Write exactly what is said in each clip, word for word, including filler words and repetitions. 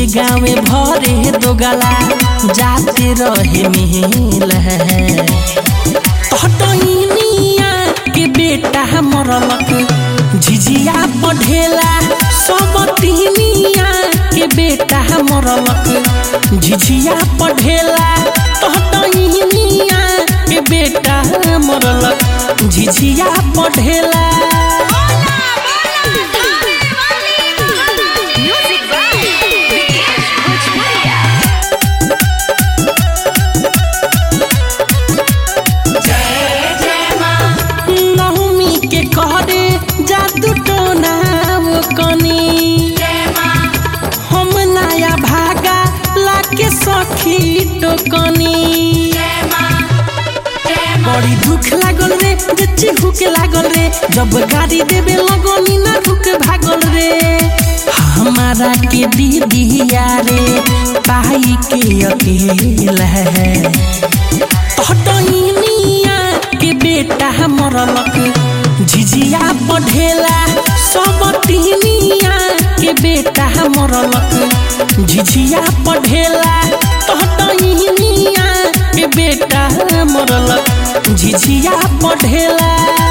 गाँवे भरे दो गला जाते रहे मिल तहटनिया के बेटा मरलक झिझिया पढ़ेला सब तिनिया के बेटा मरलक झिझिया पढ़ेला तहटनिया के बेटा मरलक झिझिया पढ़ेला। जादू टोना वो कनी हम नया भागा लाके सखी टोकनी बड़ी दुख लागल रे जे चिहुक लागल रे जब गाड़ी देवे लगनी ना रुक भागल रे हमारा के दीदिया रे पाई के अकेला है तहटनिया के बेटा मरलक झिझिया पढ़ेला सब तिनिया के बेटा मरलक झिझिया पढ़ेला तहटनिया के बेटा मरलक झिझिया पढ़ेला।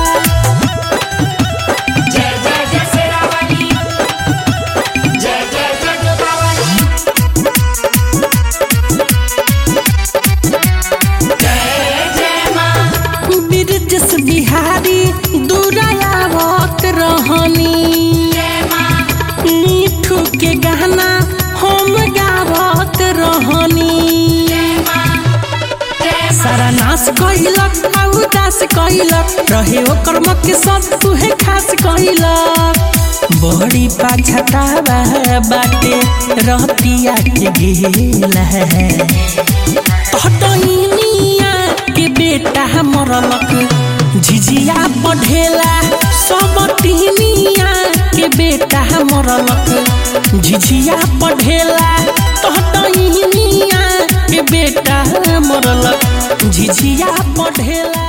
जय जय जय शेरावाली जय जय जय जोगावाली जय जय मां बिरजस बिहारी दुरायावत रहनी मीठू के गाना हम गावत रहनी सारा नाश कइलक उदास कइलक रहे ओकर मके सब तुहे खास कइलक बड़ी पाछतावा बाटे रहतिया के गेला है तहटनिया के बेटा मरलक झिझिया पढ़ेला सब तिनिया के बेटा मरलक झिझिया पढ़ेला तहटनिया के बेटा मरलक झिझिया पढ़ेला।